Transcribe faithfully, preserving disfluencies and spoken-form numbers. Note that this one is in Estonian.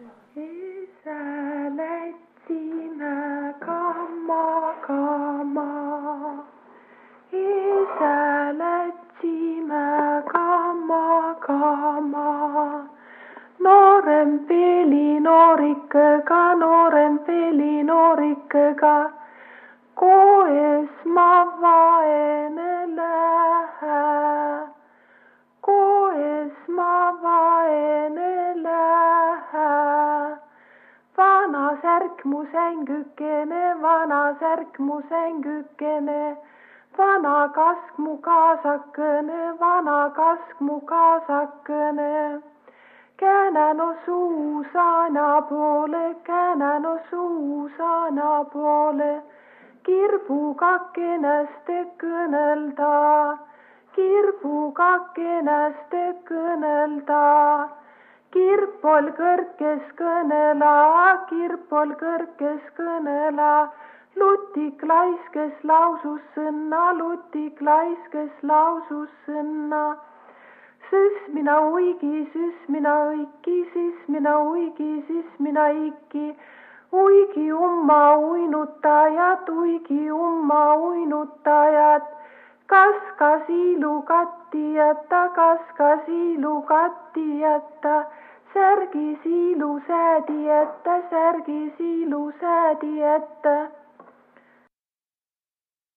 Isä lätsime kammakama. Isä lätsime kammakama. Noorem peli noorikega, noorem peli noorikega. Koes ma vaene lähe. Koes ma vaene lähe. Vana särk mu sängükene, vana särk mu sängükene. Vana kask mu kaasakene, vana kask mu kaasakene. Käänan o suusana poole, käänan o suusana poole. Kirbukakeneste kõnelda, kirbukakeneste kõnelda. Kirpol kõrkes kõnela, kirpol kõrkes kõnela. Lutik laiskes lausus sõnna, lutik laiskes lausus sõnna. Sõs mina uigi, sõs mina õiki, sõs mina uigi, sõs mina ikki. Uigi umma uinutajad, uigi umma uinutajad. Kas kas ilu katti jätta, kas kas ilu katti jätta. Särgis ilu säädi jätta, särgis ilu säädi jätta.